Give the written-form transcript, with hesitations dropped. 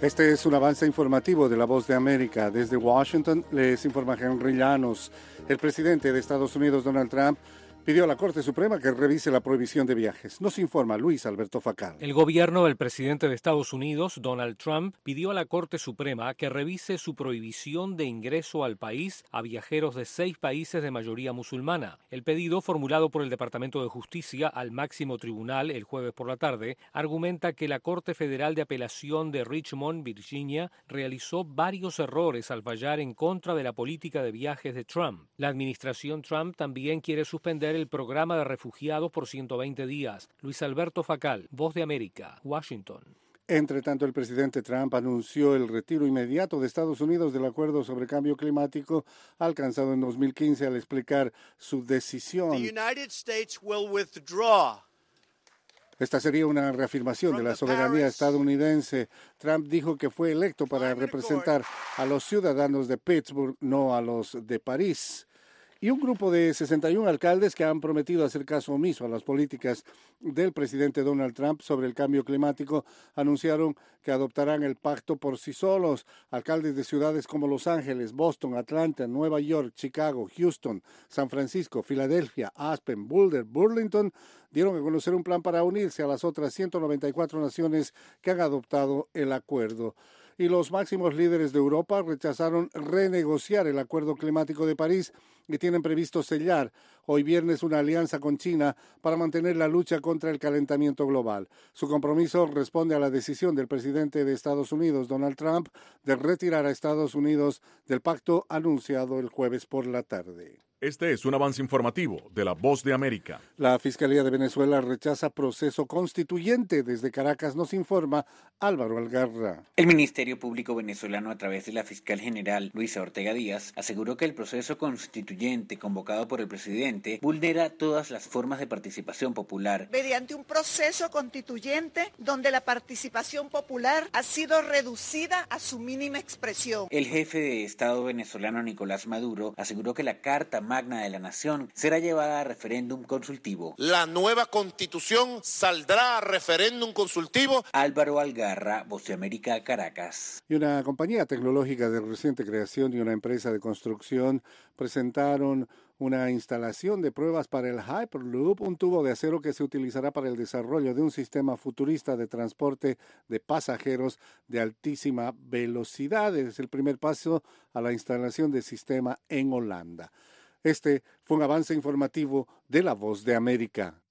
Este es un avance informativo de La Voz de América. Desde Washington les informa Henry Llanos. El presidente de Estados Unidos, Donald Trump, pidió a la Corte Suprema que revise la prohibición de viajes. Nos informa Luis Alberto Facal. El gobierno del presidente de Estados Unidos, Donald Trump, pidió a la Corte Suprema que revise su prohibición de ingreso al país a viajeros de 6 países de mayoría musulmana. El pedido, formulado por el Departamento de Justicia al máximo tribunal el jueves por la tarde, argumenta que la Corte Federal de Apelación de Richmond, Virginia, realizó varios errores al fallar en contra de la política de viajes de Trump. La administración Trump también quiere suspender el programa de refugiados por 120 días. Luis Alberto Facal, Voz de América, Washington. Entre tanto, el presidente Trump anunció el retiro inmediato de Estados Unidos del acuerdo sobre cambio climático alcanzado en 2015 al explicar su decisión. The United States will withdraw. Esta sería una reafirmación de la soberanía estadounidense. Trump dijo que fue electo para representar a los ciudadanos de Pittsburgh, no a los de París. Y un grupo de 61 alcaldes que han prometido hacer caso omiso a las políticas del presidente Donald Trump sobre el cambio climático anunciaron que adoptarán el pacto por sí solos. Alcaldes de ciudades como Los Ángeles, Boston, Atlanta, Nueva York, Chicago, Houston, San Francisco, Filadelfia, Aspen, Boulder, Burlington dieron a conocer un plan para unirse a las otras 194 naciones que han adoptado el acuerdo. Y los máximos líderes de Europa rechazaron renegociar el Acuerdo Climático de París y tienen previsto sellar hoy viernes una alianza con China para mantener la lucha contra el calentamiento global. Su compromiso responde a la decisión del presidente de Estados Unidos, Donald Trump, de retirar a Estados Unidos del pacto anunciado el jueves por la tarde. Este es un avance informativo de La Voz de América. La Fiscalía de Venezuela rechaza proceso constituyente. Desde Caracas nos informa Álvaro Algarra. El Ministerio Público venezolano, a través de la fiscal general Luisa Ortega Díaz, aseguró que el proceso constituyente convocado por el presidente vulnera todas las formas de participación popular. Mediante un proceso constituyente donde la participación popular ha sido reducida a su mínima expresión. El jefe de Estado venezolano, Nicolás Maduro, aseguró que la Carta Magna de la Nación será llevada a referéndum consultivo. La nueva constitución saldrá a referéndum consultivo. Álvaro Algarra, Voz de América, Caracas. Y una compañía tecnológica de reciente creación y una empresa de construcción presentaron una instalación de pruebas para el Hyperloop, un tubo de acero que se utilizará para el desarrollo de un sistema futurista de transporte de pasajeros de altísima velocidad. Es el primer paso a la instalación del sistema en Holanda. Este fue un avance informativo de La Voz de América.